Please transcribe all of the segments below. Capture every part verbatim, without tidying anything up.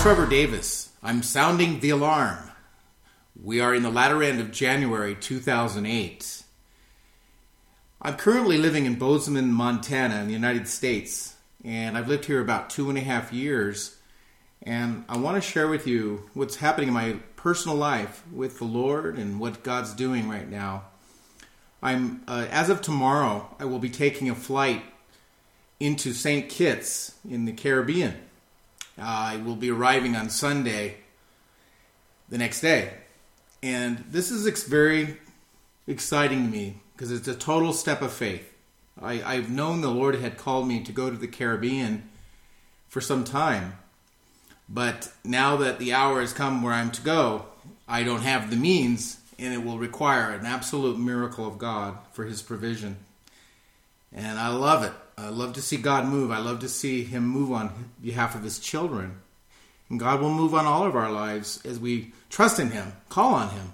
Trevor Davis. I'm sounding the alarm. We are in the latter end of January two thousand eight. I'm currently living in Bozeman, Montana in the United States, and I've lived here about two and a half years, and I want to share with you what's happening in my personal life with the Lord and what God's doing right now. I'm uh, as of tomorrow, I will be taking a flight into Saint Kitts in the Caribbean. Uh, I will be arriving on Sunday, the next day. And this is ex- very exciting to me because it's a total step of faith. I, I've known the Lord had called me to go to the Caribbean for some time. But now that the hour has come where I'm to go, I don't have the means, and it will require an absolute miracle of God for His provision. And I love it. I love to see God move. I love to see Him move on behalf of His children. And God will move on all of our lives as we trust in Him, call on Him.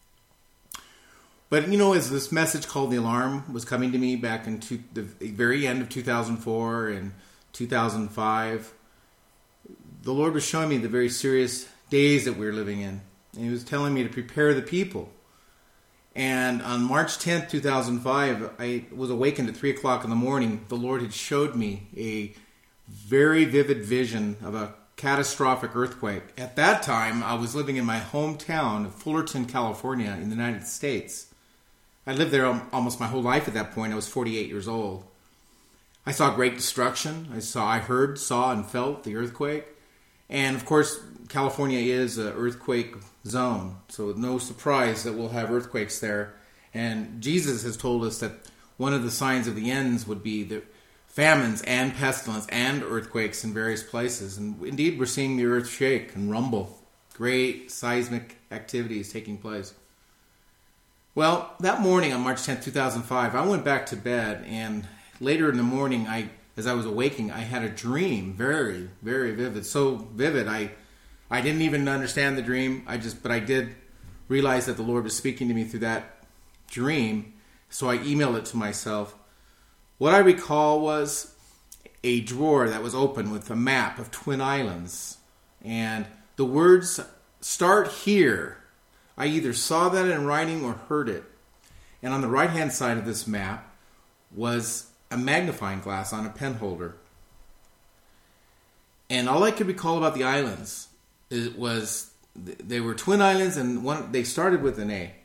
But, you know, as this message called The Alarm was coming to me back in two, the very end of two thousand four and two thousand five, the Lord was showing me the very serious days that we were living in. And He was telling me to prepare the people. And on March tenth, two thousand five, I was awakened at three o'clock in the morning. The Lord had showed me a very vivid vision of a catastrophic earthquake. At that time, I was living in my hometown of Fullerton, California, in the United States. I lived there almost my whole life at that point. I was forty-eight years old. I saw great destruction. I saw, I heard, saw, and felt the earthquake. And of course, California is an earthquake zone, so no surprise that we'll have earthquakes there. And Jesus has told us that one of the signs of the ends would be the famines and pestilence and earthquakes in various places. And indeed, we're seeing the earth shake and rumble. Great seismic activities taking place. Well, that morning on March tenth, two thousand five, I went back to bed, and later in the morning, I, as I was awaking, I had a dream, very, very vivid. So vivid, I I didn't even understand the dream. I just, but I did realize that the Lord was speaking to me through that dream. So I emailed it to myself. What I recall was a drawer that was open with a map of Twin Islands. And the words, "Start here." I either saw that in writing or heard it. And on the right-hand side of this map was a magnifying glass on a pen holder. And all I could recall about the islands, it was they were twin islands, and one they started with an A.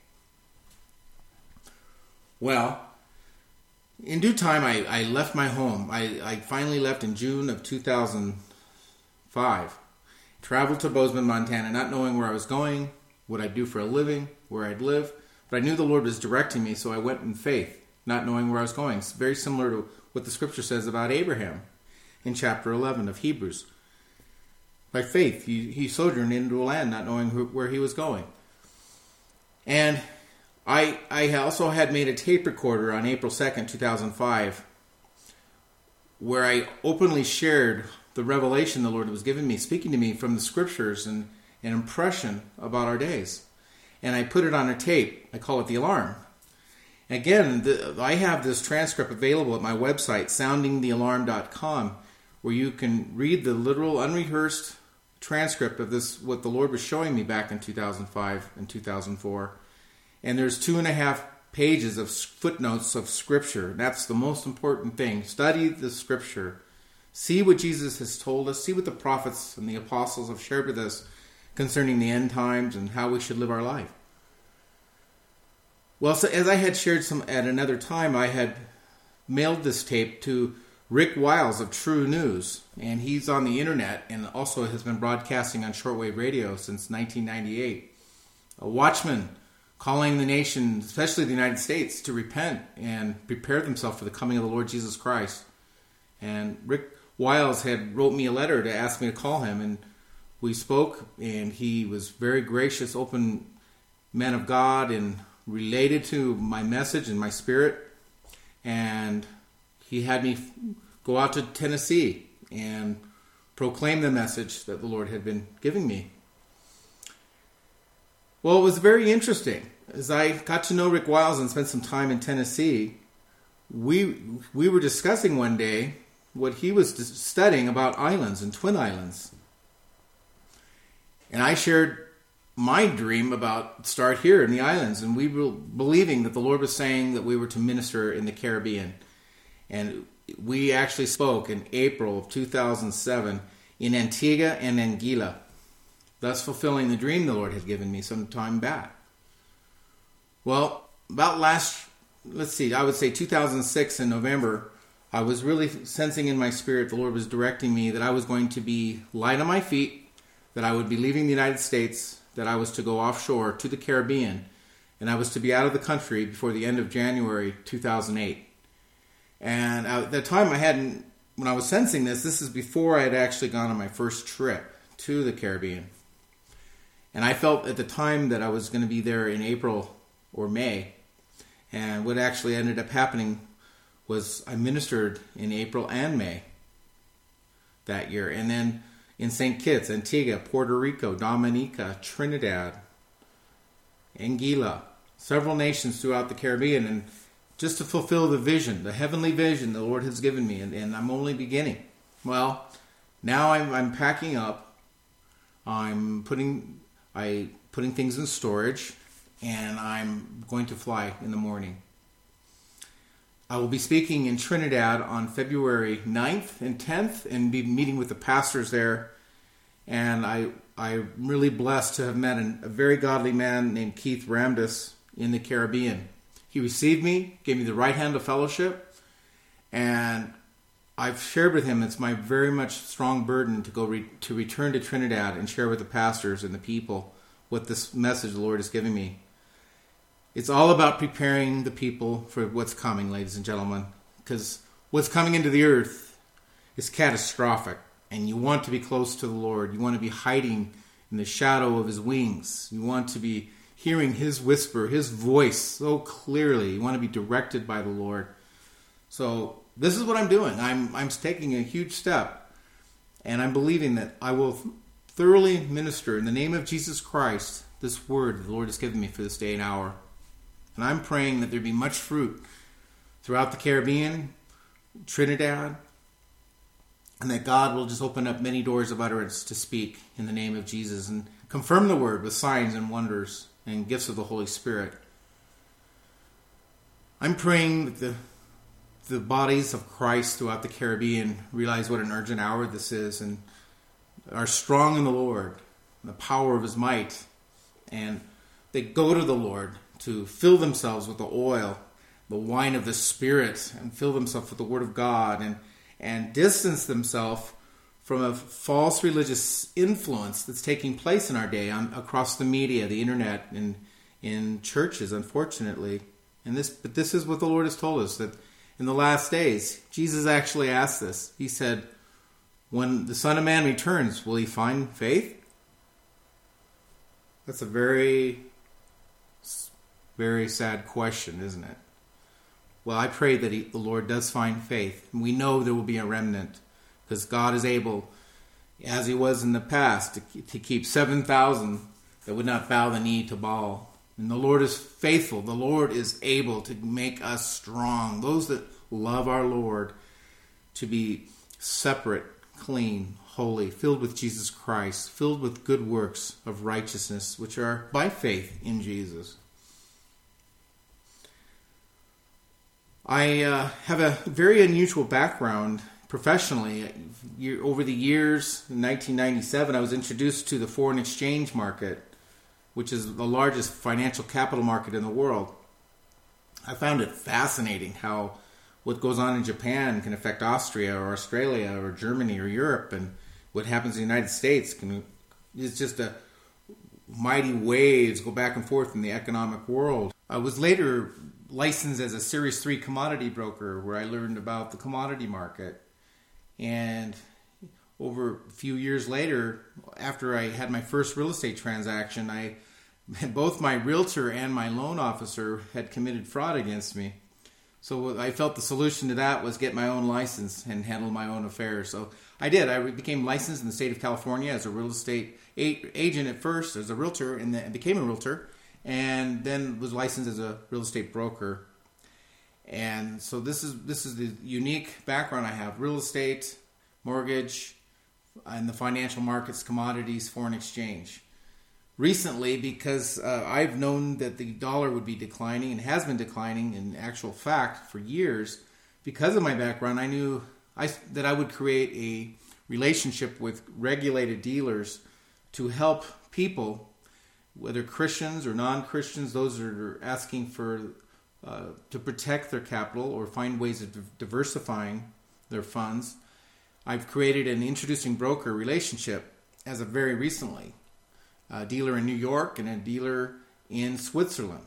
Well, in due time, I, I left my home. I, I finally left in June of two thousand five. Traveled to Bozeman, Montana, not knowing where I was going, what I'd do for a living, where I'd live. But I knew the Lord was directing me, so I went in faith, not knowing where I was going. It's very similar to what the Scripture says about Abraham in chapter eleven of Hebrews. By faith, he, he sojourned into a land not knowing who, where he was going. And I I also had made a tape recorder on April second, two thousand five, where I openly shared the revelation the Lord was giving me, speaking to me from the Scriptures and an impression about our days. And I put it on a tape. I call it The Alarm. Again, the, I have this transcript available at my website, sounding the alarm dot com, where you can read the literal, unrehearsed transcript of this, what the Lord was showing me back in two thousand five and two thousand four. And there's two and a half pages of footnotes of Scripture. That's the most important thing. Study the Scripture. See what Jesus has told us. See what the prophets and the apostles have shared with us concerning the end times and how we should live our life. Well, so as I had shared some at another time, I had mailed this tape to Rick Wiles of True News, and he's on the internet and also has been broadcasting on shortwave radio since nineteen ninety-eight. A watchman calling the nation, especially the United States, to repent and prepare themselves for the coming of the Lord Jesus Christ. And Rick Wiles had wrote me a letter to ask me to call him, and we spoke, and he was very gracious, open man of God, and related to my message and my spirit. And he had me go out to Tennessee and proclaim the message that the Lord had been giving me. Well, it was very interesting. As I got to know Rick Wiles and spent some time in Tennessee, we we were discussing one day what he was studying about islands and twin islands. And I shared my dream about start here in the islands, and we were believing that the Lord was saying that we were to minister in the Caribbean. And we actually spoke in April of two thousand seven in Antigua and Anguilla, thus fulfilling the dream the Lord had given me some time back. Well, about last, let's see, I would say two thousand six in November, I was really sensing in my spirit the Lord was directing me that I was going to be light on my feet, that I would be leaving the United States, that I was to go offshore to the Caribbean, and I was to be out of the country before the end of January two thousand eight. And at that time I hadn't, when I was sensing this, this is before I had actually gone on my first trip to the Caribbean. And I felt at the time that I was going to be there in April or May. And what actually ended up happening was I ministered in April and May that year. And then in Saint Kitts, Antigua, Puerto Rico, Dominica, Trinidad, Anguilla, several nations throughout the Caribbean, and just to fulfill the vision, the heavenly vision the Lord has given me, and, and I'm only beginning. Well, now I'm, I'm packing up, I'm putting I putting things in storage, and I'm going to fly in the morning. I will be speaking in Trinidad on February ninth and tenth and be meeting with the pastors there. And I, I'm really blessed to have met an, a very godly man named Keith Ramdas in the Caribbean. He received me, gave me the right hand of fellowship, and I've shared with him it's my very much strong burden to go re, to return to Trinidad and share with the pastors and the people what this message the Lord is giving me. It's all about preparing the people for what's coming, ladies and gentlemen, because what's coming into the earth is catastrophic, and you want to be close to the Lord. You want to be hiding in the shadow of His wings. You want to be hearing His whisper, His voice so clearly. You want to be directed by the Lord. So this is what I'm doing. I'm I'm taking a huge step, and I'm believing that I will thoroughly minister in the name of Jesus Christ this word the Lord has given me for this day and hour. And I'm praying that there be much fruit throughout the Caribbean, Trinidad, and that God will just open up many doors of utterance to speak in the name of Jesus and confirm the word with signs and wonders and gifts of the Holy Spirit. I'm praying that the, the bodies of Christ throughout the Caribbean realize what an urgent hour this is and are strong in the Lord, the power of His might, and they go to the Lord to fill themselves with the oil, the wine of the Spirit, and fill themselves with the Word of God, and, and distance themselves from a false religious influence that's taking place in our day on, across the media, the internet, and in churches, unfortunately. And this, but this is what the Lord has told us, that in the last days, Jesus actually asked this. He said, when the Son of Man returns, will He find faith? That's a very, very sad question, isn't it? Well, I pray that he, the Lord does find faith. We know there will be a remnant, because God is able, as He was in the past, to, to keep seven thousand that would not bow the knee to Baal. And the Lord is faithful. The Lord is able to make us strong. Those that love our Lord to be separate, clean, holy, filled with Jesus Christ, filled with good works of righteousness, which are by faith in Jesus. I uh, have a very unusual background professionally. Over the years, in nineteen ninety-seven, I was introduced to the foreign exchange market, which is the largest financial capital market in the world. I found it fascinating how what goes on in Japan can affect Austria or Australia or Germany or Europe, and what happens in the United States can, it's just a mighty waves go back and forth in the economic world. I was later licensed as a Series three commodity broker, where I learned about the commodity market. And over a few years later, after I had my first real estate transaction, I both my realtor and my loan officer had committed fraud against me. So I felt the solution to that was get my own license and handle my own affairs. So I did. I became licensed in the state of California as a real estate agent at first, as a realtor, and then became a realtor, and then was licensed as a real estate broker. And so this is this is the unique background I have: real estate, mortgage, and the financial markets, commodities, foreign exchange. recently because uh, I've known that the dollar would be declining and has been declining in actual fact for years. Because of my background, I knew I, that I would create a relationship with regulated dealers to help people, whether Christians or non-Christians, those that are asking for uh, to protect their capital or find ways of diversifying their funds. I've created an introducing broker relationship as of very recently. A dealer in New York and a dealer in Switzerland.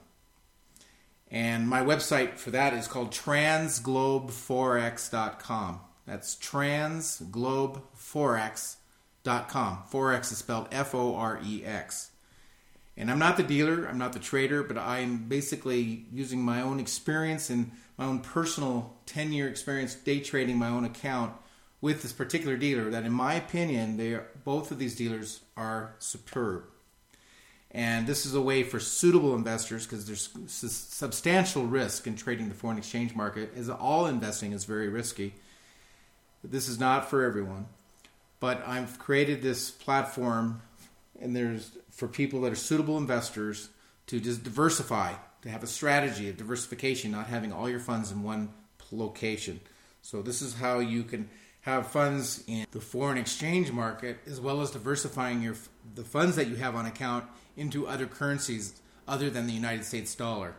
And my website for that is called transglobe forex dot com. That's transglobe forex dot com. Forex is spelled F O R E X. And I'm not the dealer, I'm not the trader, but I'm basically using my own experience and my own personal ten-year experience day trading my own account with this particular dealer that, in my opinion, they are, both of these dealers are superb. And this is a way for suitable investors, because there's substantial risk in trading the foreign exchange market, as all investing is very risky. This is not for everyone. But I've created this platform, and there's for people that are suitable investors to just diversify, to have a strategy of diversification, not having all your funds in one location. So this is how you can have funds in the foreign exchange market, as well as diversifying your the funds that you have on account into other currencies other than the United States dollar.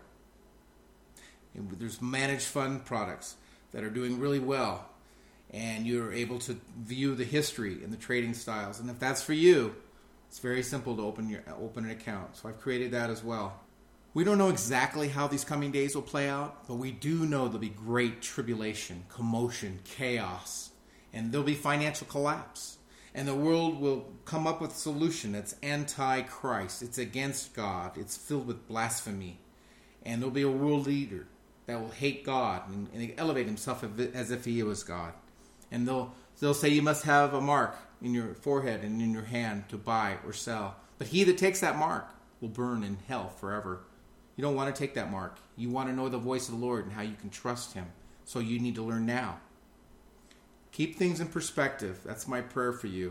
And there's managed fund products that are doing really well, and you're able to view the history and the trading styles. And if that's for you, it's very simple to open your open an account. So I've created that as well. We don't know exactly how these coming days will play out, but we do know there'll be great tribulation, commotion, chaos, and there'll be financial collapse. And the world will come up with a solution that's anti-Christ. It's against God. It's filled with blasphemy. And there'll be a world leader that will hate God and, and elevate himself as if he was God. And they'll they'll say you must have a mark in your forehead and in your hand to buy or sell. But he that takes that mark will burn in hell forever. You don't want to take that mark. You want to know the voice of the Lord and how you can trust him. So you need to learn now. Keep things in perspective. That's my prayer for you.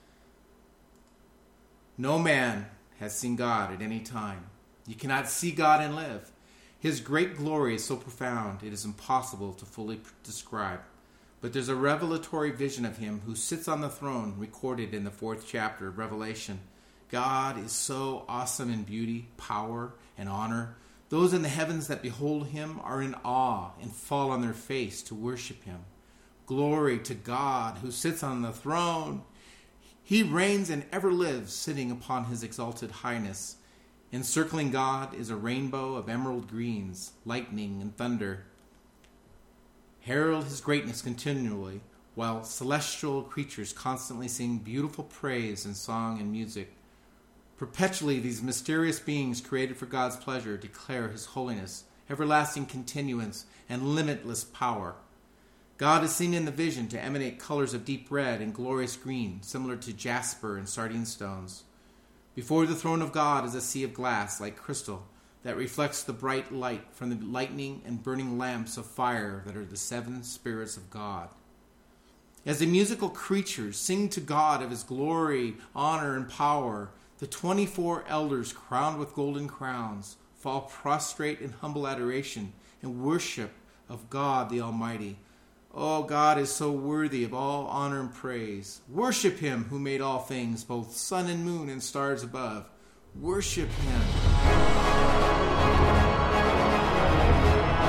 No man has seen God at any time. You cannot see God and live. His great glory is so profound, it is impossible to fully describe. But there's a revelatory vision of him who sits on the throne, recorded in the fourth chapter of Revelation. God is so awesome in beauty, power, and honor. Those in the heavens that behold him are in awe and fall on their face to worship him. Glory to God who sits on the throne. He reigns and ever lives, sitting upon his exalted highness. Encircling God is a rainbow of emerald greens, lightning and thunder. Herald his greatness continually, while celestial creatures constantly sing beautiful praise in song and music. Perpetually these mysterious beings created for God's pleasure declare his holiness, everlasting continuance, and limitless power. God is seen in the vision to emanate colors of deep red and glorious green, similar to jasper and sardine stones. Before the throne of God is a sea of glass like crystal that reflects the bright light from the lightning and burning lamps of fire that are the seven spirits of God. As the musical creatures sing to God of his glory, honor, and power, the twenty-four elders crowned with golden crowns fall prostrate in humble adoration and worship of God the Almighty. Oh, God is so worthy of all honor and praise. Worship him who made all things, both sun and moon and stars above. Worship him.